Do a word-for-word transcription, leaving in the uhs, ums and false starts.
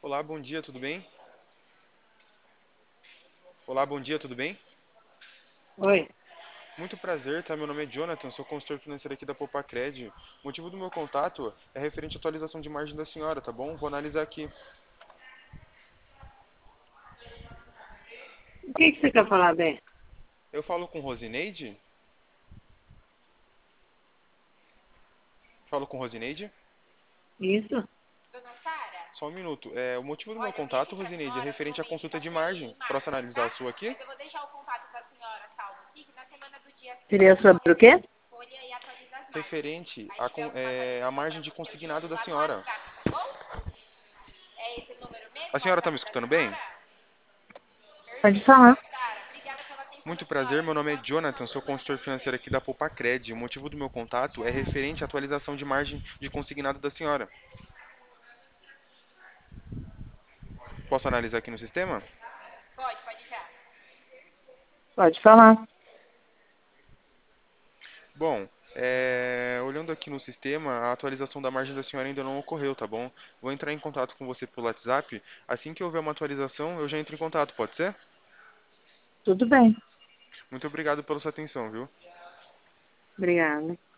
Olá, bom dia, tudo bem? Olá, bom dia, tudo bem? Oi, Muito prazer, tá? Meu nome é Jonathan, sou consultor financeiro aqui da Popacred. O motivo do meu contato é referente à atualização de margem da senhora, tá bom? Vou analisar aqui. o que que você quer falar bem? Eu falo com Rosineide? Falo com Rosineide? Isso? Só um minuto. É, o motivo do meu contato, Rosineide, é referente à consulta de margem. Posso analisar a sua aqui? Seria sobre o quê? Referente à, con- é, à margem de consignado da senhora. A senhora está me escutando bem? Pode falar. Muito prazer, meu nome é Jonathan, sou consultor financeiro aqui da Popacred. O motivo do meu contato é referente à atualização de margem de consignado da senhora. Posso analisar aqui no sistema? Pode falar. Bom, é, olhando aqui no sistema, a atualização da margem da senhora ainda não ocorreu, tá bom? Vou entrar em contato com você pelo WhatsApp. Assim que houver uma atualização, eu já entro em contato, pode ser? Tudo bem. Muito obrigado pela sua atenção, viu? Obrigada.